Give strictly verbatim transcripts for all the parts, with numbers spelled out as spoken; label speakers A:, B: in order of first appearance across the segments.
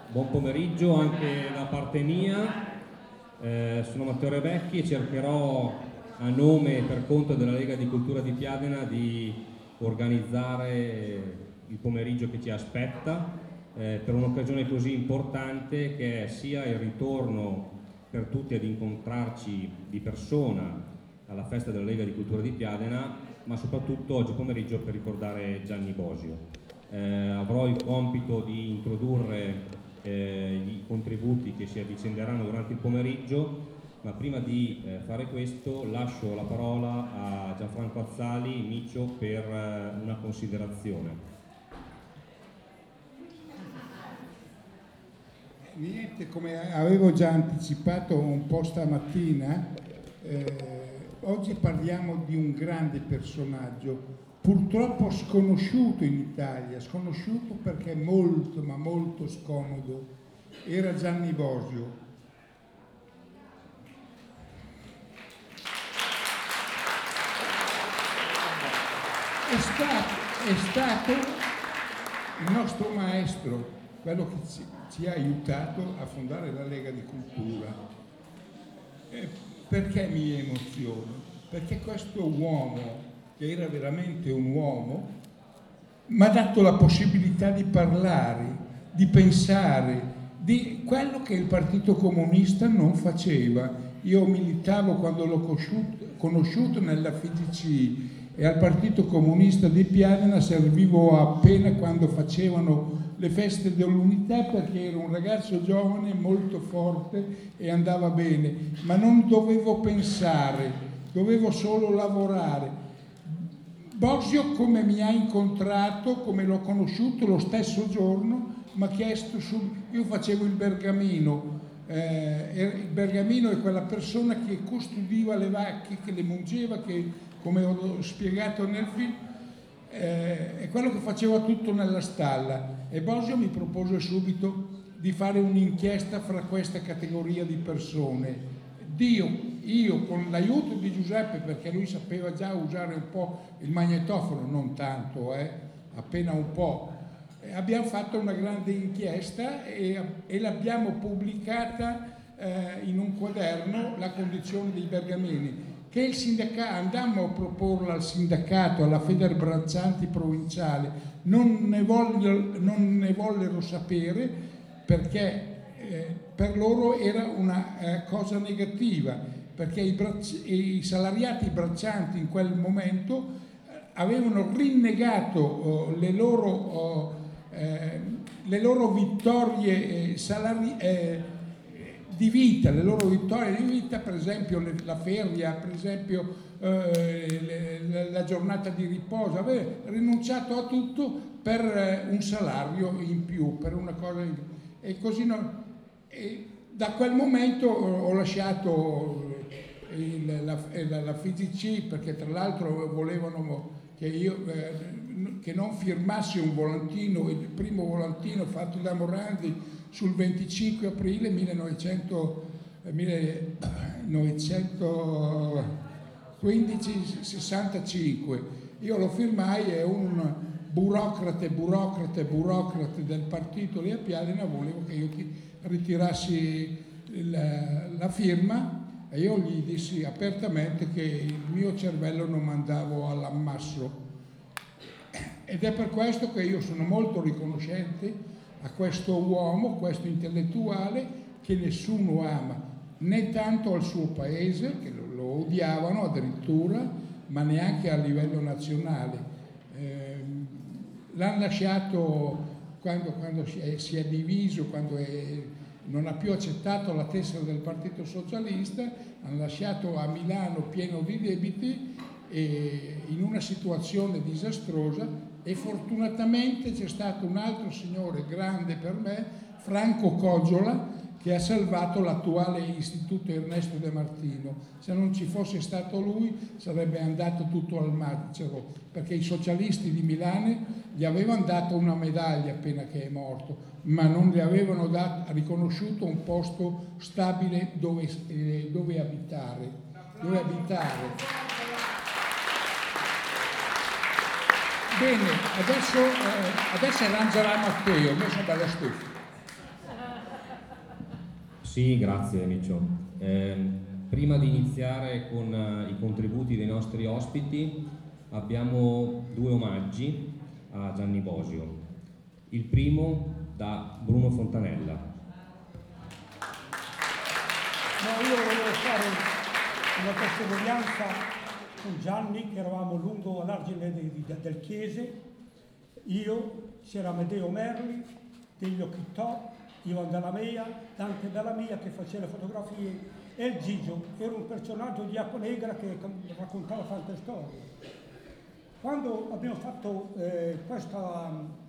A: Buon pomeriggio anche da parte mia, eh, sono Matteo Rebecchi e cercherò a nome e per conto della Lega di Cultura di Piadena di organizzare il pomeriggio che ci aspetta eh, per un'occasione così importante che è sia il ritorno per tutti ad incontrarci di persona alla festa della Lega di Cultura di Piadena, ma soprattutto oggi pomeriggio per ricordare Gianni Bosio. Eh, avrò il compito di introdurre Eh, i contributi che si avvicenderanno durante il pomeriggio, ma prima di eh, fare questo lascio la parola a Gianfranco Azzali, Micio, per eh, una considerazione.
B: Niente, come avevo già anticipato un po' stamattina, eh, oggi parliamo di un grande personaggio, purtroppo sconosciuto in Italia, sconosciuto perché molto, ma molto scomodo, era Gianni Bosio. È stato, è stato il nostro maestro, quello che ci, ci ha aiutato a fondare la Lega di Cultura. Eh, perché mi emoziono? Perché questo uomo, che era veramente un uomo, mi ha dato la possibilità di parlare, di pensare, di quello che il Partito Comunista non faceva. Io militavo quando l'ho conosciuto, conosciuto nella F I G C e al Partito Comunista di Piadena servivo appena quando facevano le feste dell'unità, perché ero un ragazzo giovane, molto forte e andava bene, ma non dovevo pensare, dovevo solo lavorare. Bosio, come mi ha incontrato, come l'ho conosciuto lo stesso giorno, mi ha chiesto su, io facevo il bergamino, eh, il bergamino è quella persona che custodiva le vacche, che le mungeva, che come ho spiegato nel film, eh, è quello che faceva tutto nella stalla, e Bosio mi propose subito di fare un'inchiesta fra questa categoria di persone. Dio, io con l'aiuto di Giuseppe, perché lui sapeva già usare un po' il magnetofono, non tanto, eh, appena un po', e abbiamo fatto una grande inchiesta e, e l'abbiamo pubblicata eh, in un quaderno, La condizione dei bergamini, che il sindacato, andammo a proporla al sindacato, alla Federbraccianti provinciale, non ne, voglio, non ne vollero sapere perché eh, per loro era una eh, cosa negativa, perché i, bracci, i salariati braccianti in quel momento eh, avevano rinnegato oh, le, loro, oh, eh, le loro vittorie eh, salari, eh, di vita, le loro vittorie di vita, per esempio le, la feria, per esempio eh, le, le, la giornata di riposo, aveva rinunciato a tutto per eh, un salario in più, per una cosa in più. E così non... E da quel momento ho lasciato il, la, la, la F I G C, perché tra l'altro volevano che io eh, che non firmassi un volantino, il primo volantino fatto da Morandi sul venticinque aprile millenovecentoquindici sessantacinque. Io lo firmai e un burocrate, burocrate, burocrate del partito lì a Piadena volevo che io ritirassi la, la firma, e io gli dissi apertamente che il mio cervello non mandavo all'ammasso, ed è per questo che io sono molto riconoscente a questo uomo, questo intellettuale che nessuno ama, né tanto al suo paese, che lo, lo odiavano addirittura, ma neanche a livello nazionale. Eh, l'hanno lasciato quando, quando si, è, si è diviso, quando è, non ha più accettato la tessera del Partito Socialista, hanno lasciato a Milano pieno di debiti e in una situazione disastrosa, e fortunatamente c'è stato un altro signore grande per me, Franco Coggiola, che ha salvato l'attuale istituto Ernesto De Martino. Se non ci fosse stato lui sarebbe andato tutto al macero, perché i socialisti di Milano gli avevano dato una medaglia appena che è morto, ma non gli avevano dato, riconosciuto un posto stabile dove, eh, dove abitare. Dove abitare. Bene, adesso, eh, adesso arrangerà Matteo, noi siamo alla stufa.
A: Sì, grazie Micio. Eh, prima di iniziare con uh, i contributi dei nostri ospiti abbiamo due omaggi a Gianni Bosio. Il primo da Bruno Fontanella.
C: No, io volevo fare una testimonianza con Gianni, che eravamo lungo all'argine del Chiese, io, c'era Amedeo Merli, Deglio Chittò, Ivan Dalla Meia, Dante Dalla Mia che faceva le fotografie, e il Gigio, era un personaggio di Acqua Negra che raccontava tante storie. Quando abbiamo fatto eh, questa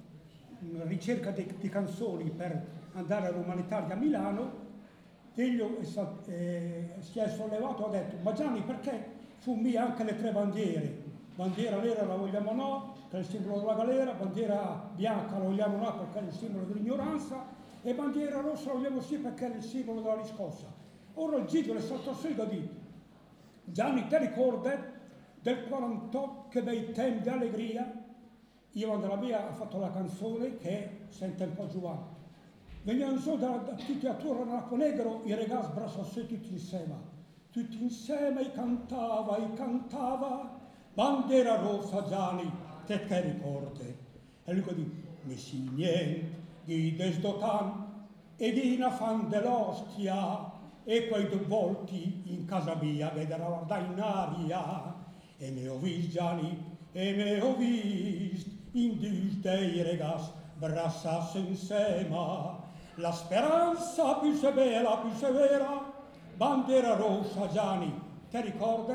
C: um, ricerca di, di canzoni per andare all'Umanitaria a Milano, Deglio eh, si è sollevato e ha detto: ma Gianni, perché fummi anche le tre bandiere? Bandiera nera la vogliamo no, che è il simbolo della galera, bandiera bianca la vogliamo no perché è il simbolo dell'ignoranza, e bandiera rossa la vogliamo sì perché è il simbolo della riscossa. Ora il Gigio le saltò su e ha detto: Gianni, ti ricordi del quarantotto che bei tempi di allegria? Ivan Dalla Mia ha fatto la canzone che sente un po' giovane. Venivano su da, da tutti attorno all'Acqua Negro, i ragazzi bracciassero tutti insieme. Tutti insieme e cantava, e cantava, bandiera rossa Gianni, te che ricordi? E lui dice: mi si niente di desdotan e di una fan dell'ostia, e quei due volti in casa mia vedrà guardare in aria, e me ho visto Gianni, e me ho visto in dus dei ragazzi bracciasse insieme, la speranza più severa, più severa, bandiera rossa Gianni, ti ricordi?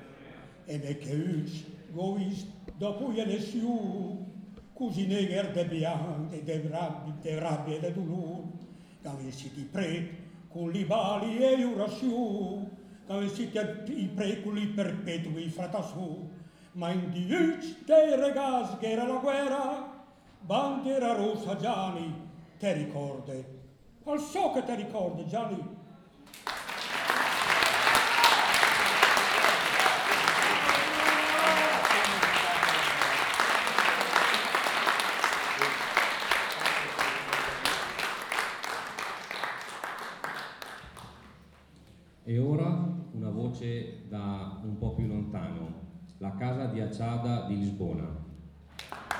C: E me che us, ho visto dopo gli elezioni, così negher de bianche, de rabbie, de rabbie e de dolore, che avessi di preti con li bali e orazioni, che avessi i preti con li perpetui fratassù, ma in dieci dei ragazzi che era la guerra, bandiera rossa Gianni, te ricordi? Al so che te ricordi Gianni.
A: E ora una voce da un po' più lontano, la casa di Acciada di Lisbona.